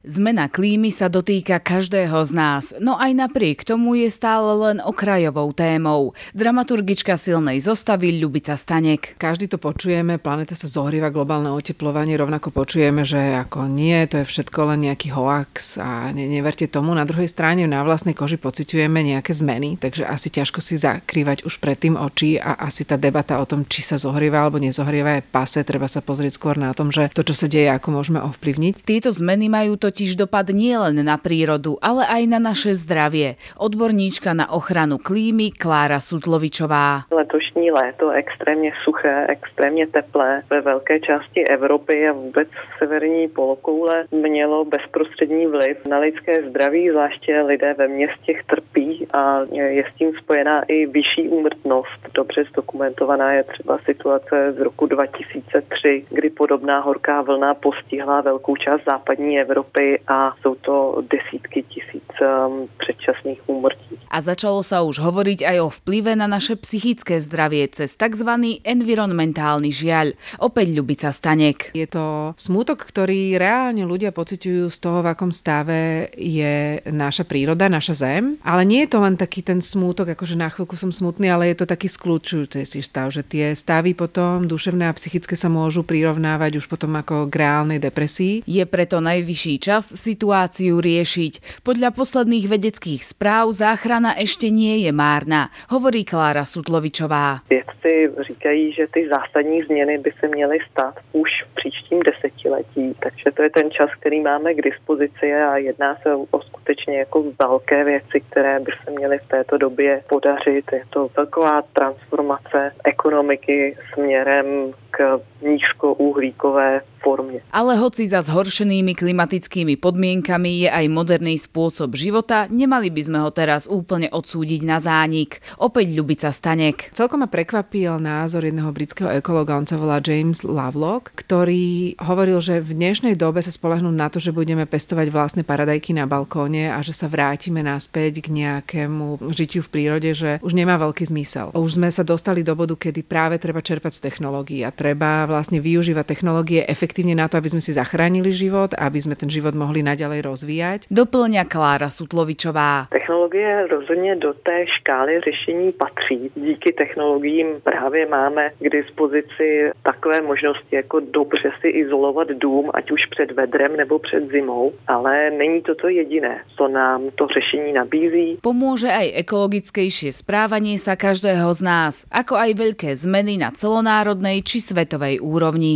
Zmena klímy sa dotýka každého z nás, no aj napriek tomu je stále len okrajovou témou. Dramaturgička silnej zostavy Ľubica Stanek. Každý to počujeme, planéta sa zohrieva, globálne oteplovanie, rovnako počujeme, že ako nie, to je všetko len nejaký hoax a neverte tomu. Na druhej strane na vlastnej koži pociťujeme nejaké zmeny, takže asi ťažko si zakrývať už predtým oči a asi tá debata o tom, či sa zohrieva alebo nezohrieva je pase, treba sa pozrieť skôr na tom, že to, čo sa deje, ako môžeme ovplyvniť. Tieto zmeny majú totiž dopad nielen na prírodu, ale aj na naše zdravie. Odborníčka na ochranu klímy Klára Sutlovičová. Letošní léto extrémně suché, extrémně teplé ve velké části Evropy a vůbec severní polokoule mělo bezprostřední vliv na lidské zdraví, zvláště lidé ve městech trpí a je s tím spojená i vyšší úmrtnost. Dobře zdokumentovaná je třeba situace z roku 2003, kdy podobná horká vlna postihla velkou část západní Evropy a jsou to desítky tisíc předčasných úmrtí. A začalo sa už hovoriť aj o vplyve na naše psychické zdravie cez tzv. Environmentálny žiaľ. Opäť Ľubica Stanek. Je to smútok, ktorý reálne ľudia pociťujú z toho, v akom stave je naša príroda, naša zem. Ale nie je to len taký ten smútok, akože na chvíľku som smutný, ale je to taký skľúčujúci si stav, že tie stavy potom duševné a psychické sa môžu prirovnávať už potom ako k reálnej depresii. Je preto najvyšší čas situáciu riešiť. Podľa posledných vedeckých správ záchrana ešte nie je márna, hovorí Klára Sutlovičová. Vědci říkají, že ty zásadní změny by se měly stát už v příštím desetiletí, takže to je ten čas, který máme k dispozici a jedná se o skutečně jako velké věci, které by se měly v této době podařit. Je to velká transformace ekonomiky směrem k nízkouhlíkové formě. Ale hoci za zhoršenými klimatickými podmienkami je aj moderný spôsob života, nemali by sme ho teraz úplne odsúdiť na zánik. Opäť Ľubica Stanek. Celkom ma prekvapil názor jedného britského ekológa, on sa volá James Lovelock, ktorý hovoril, že v dnešnej dobe sa spoľahnúť na to, že budeme pestovať vlastné paradajky na balkóne a že sa vrátime naspäť k nejakému žitiu v prírode, že už nemá veľký zmysel. Už sme sa dostali do bodu, kedy práve treba čerpať z technológií a treba vlastne využívať technológie efektívne na to, aby sme si zachránili život, aby sme ten život mohli naďalej rozvíjať. Doplňa Klára Sutlovičová. Technologie rozhodně do té škály řešení patří. Díky technologiím právě máme k dispozici takové možnosti, jako dobře si izolovat dům, ať už před vedrem nebo před zimou, ale není to jediné, co nám to řešení nabízí. Pomôže aj ekologickejšie správanie sa každého z nás, ako aj veľké zmeny na celonárodnej či svetovej úrovni.